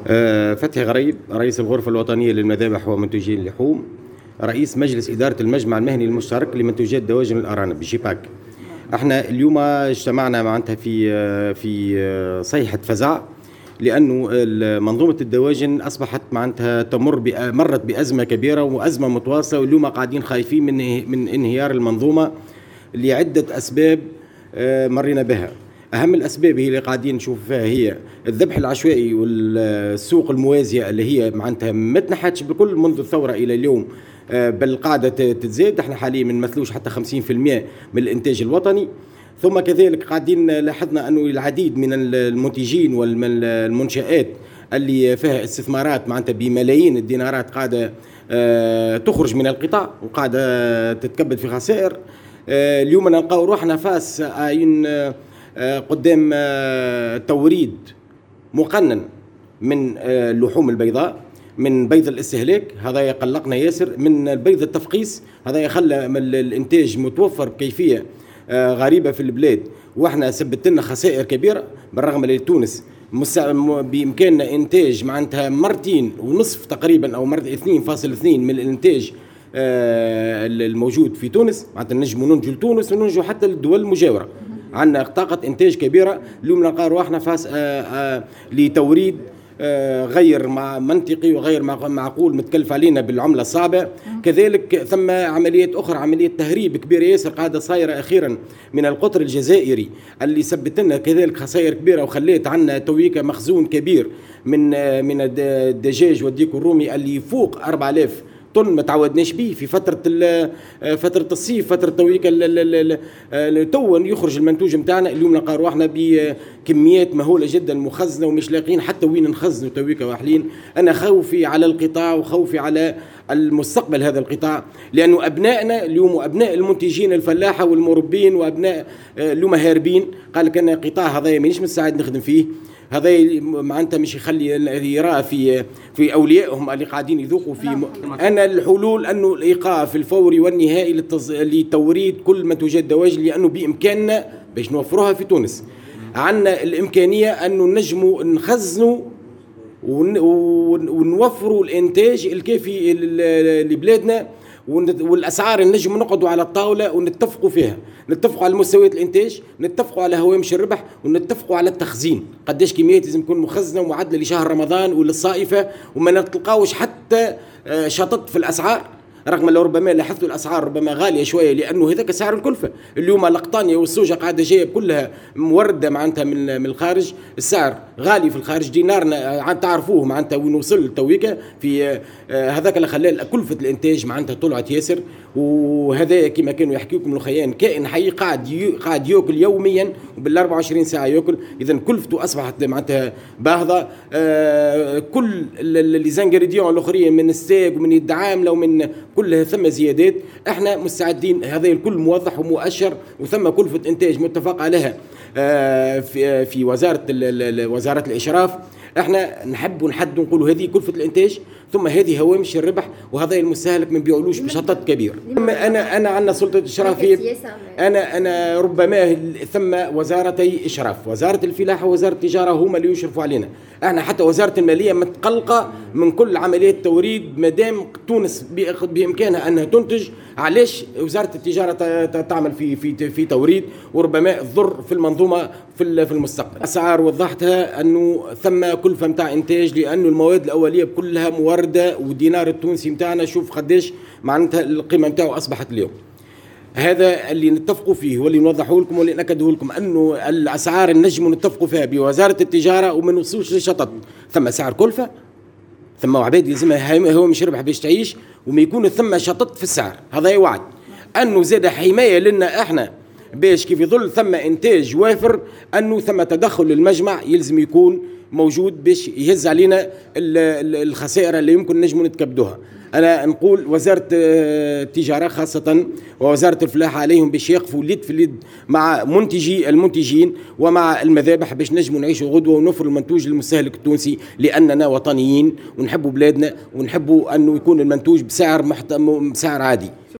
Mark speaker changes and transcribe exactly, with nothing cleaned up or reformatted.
Speaker 1: آه، فتحي غريب، رئيس الغرفة الوطنية للمذابح ومنتجي اللحوم، رئيس مجلس إدارة المجمع المهني المشترك لمنتوجات دواجن الأرانب بشيباك. احنا اليوم اجتمعنا معناتها في في صيحة فزع، لأنه منظومة الدواجن أصبحت معناتها تمر مرت بأزمة كبيرة وأزمة متواصلة، واليوم قاعدين خايفين من من انهيار المنظومة لعدة أسباب مرينا بها. أهم الأسباب هي اللي قاعدين نشوف فيها هي الذبح العشوائي والسوق الموازية اللي هي معناتها ما تنحتش بكل منذ الثورة إلى اليوم، بل قاعدة تتزايد. احنا حاليا ما نمثلوش حتى خمسين في المئة من الإنتاج الوطني. ثم كذلك قاعدين لاحظنا أنه العديد من المنتجين والمنشآت اللي فيها استثمارات معناتها بملايين الدينارات قاعدة تخرج من القطاع وقاعدة تتكبد في خسائر. اليوم نلقاو روحنا فاس عين قدام توريد مقنن من اللحوم البيضاء، من بيض الاستهلاك، هذا يقلقنا ياسر، من بيض التفقيس، هذا يخلى الانتاج متوفر بكيفيه غريبه في البلاد، واحنا سبت لنا خسائر كبيره. بالرغم ان تونس بامكاننا انتاج معناتها مرتين ونصف تقريبا او مرتين اثنين فاصل اثنين من الانتاج الموجود في تونس، معناتها نجموا ننجو لتونس وننجو حتى للدول المجاوره. عندنا طاقة إنتاج كبيرة. اليوم نلقى رواحنا فاس آآ آآ لتوريد غير منطقي وغير معقول، متكلف علينا بالعملة الصعبة. كذلك ثم عمليات أخرى، عملية تهريب كبيرة ياسر قاعدة صايرة أخيرا من القطر الجزائري اللي سبت لنا كذلك خسائر كبيرة، وخليت عنا تويكا مخزون كبير من من الدجاج والديك الرومي اللي يفوق أربعة آلاف طن ما تعودناش به في فترة فترة الصيف، فترة تويكا تو يخرج المنتوج نتاعنا. اليوم نلقى رواحنا بكميات مهولة جدا مخزنة ومش لاقين حتى وين نخزنوا تويكا واحلين. أنا خوفي على القطاع وخوفي على المستقبل هذا القطاع، لأنه أبنائنا اليوم وأبناء المنتجين الفلاحة والمربين وأبناء اليوم هاربين. قال لك أنا القطاع هذا مانيش مستعد نخدم فيه، هذا معناتها مش يخلي يراه في في اوليائهم اللي قاعدين يذوقوا في م... انا الحلول انه الايقاف الفوري والنهائي للتز... لتوريد كل منتوجات الدواجن، لانه بامكاننا باش نوفروها في تونس. عندنا الامكانيه انه نجموا نخزنوا ون... ونوفروا الانتاج الكافي لبلادنا، والاسعار نجم نقعدوا على الطاوله ونتفقوا فيها، نتفقوا على مستويات الانتاج، نتفقوا على هوامش الربح، ونتفقوا على التخزين، قداش كميات لازم تكون مخزنه ومعدله لشهر رمضان وللصائفه، وما نتلقاوش حتى شطط في الاسعار. رغم لو ربما لاحظتوا الاسعار ربما غاليه شويه، لانه هذاك سعر الكلفه. اليوم اللقطانيه والسوجه قاعده جايه كلها مورده معناتها من من الخارج، السعر غالي في الخارج. دينارنا تعرفوه معناتها وين وصل تويكا في هذاك اللي خلى كلفه الانتاج معناتها طلعت ياسر. وهذا كما كانوا يحكوا لكم الخيان كائن حي قاعد قاعد ياكل يوميا وبال أربعة وعشرين ساعه ياكل، اذا كلفته اصبحت معناتها باهظه. آه كل لي زانغريديون الاخرين من الستيك ومن الدعامله ومن كلها ثم زيادات. احنا مستعدين، هذا الكل موضح ومؤشر، وثم كلفه انتاج متفق عليها آه في في وزاره وزاره الاشراف. احنا نحب ونحد نقولوا هذه كلفه الانتاج، ثم هذه هوامش الربح، وهذا المستهلك ما بيعولوش بشطط كبير. انا انا عندنا سلطه اشرافيه، انا انا ربما ثم وزارتي اشراف، وزاره الفلاحه ووزاره التجاره هما اللي يشرفوا علينا. احنا حتى وزاره الماليه متقلقه من كل عمليات توريد، ما دام تونس بامكانها انها تنتج، علاش وزاره التجاره تعمل في في في توريد وربما تضر في المنظومه في في المستقبل. الاسعار وضحتها انه ثم كلفه نتاع انتاج، لانه المواد الاوليه كلها مورده، والدينار التونسي نتاعنا شوف قداش معناتها القيمه نتاعو اصبحت اليوم. هذا اللي نتفقوا فيه واللي نوضحه لكم واللي ناكده لكم، انه الاسعار نجموا نتفقوا فيها بوزاره التجاره وما نوصلوش لشطط. ثم سعر كلفه، ثم عباد لازمها هو مش ربح باش تعيش، وما يكون ثم شطط في السعر. هذا وعد انه زاد حمايه لنا احنا باش كيف يظل ثم انتاج وافر، انه ثم تدخل المجمع يلزم يكون موجود باش يهز علينا الخسائر اللي يمكن نجموا نتكبدوها. أنا نقول وزارة التجارة خاصة ووزارة الفلاحة عليهم باش يقفوا اليد في اليد مع منتجي المنتجين ومع المذابح باش نجموا نعيشوا غدوة ونوفروا المنتوج للمستهلك التونسي، لأننا وطنيين ونحبوا بلادنا ونحبوا أنه يكون المنتوج بسعر محت... بسعر عادي.